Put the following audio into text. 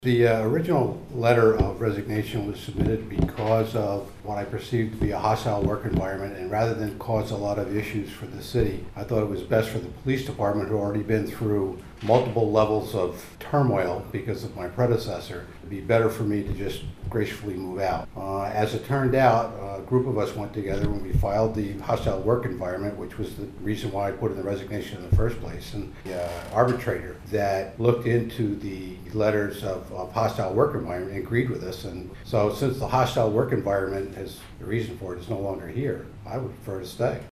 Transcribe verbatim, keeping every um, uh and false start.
The uh, original letter of resignation was submitted because of what I perceived to be a hostile work environment, and rather than cause a lot of issues for the city, I thought it was best for the police department, who had already been through multiple levels of turmoil because of my predecessor, it'd be better for me to just gracefully move out. Uh, as it turned out, a group of us went together when we filed the hostile work environment, which was the reason why I put in the resignation in the first place, and the uh, arbitrator that looked into the letters of, of hostile work environment agreed with us. And so since the hostile work environment is the reason for it is no longer here, I would prefer to stay.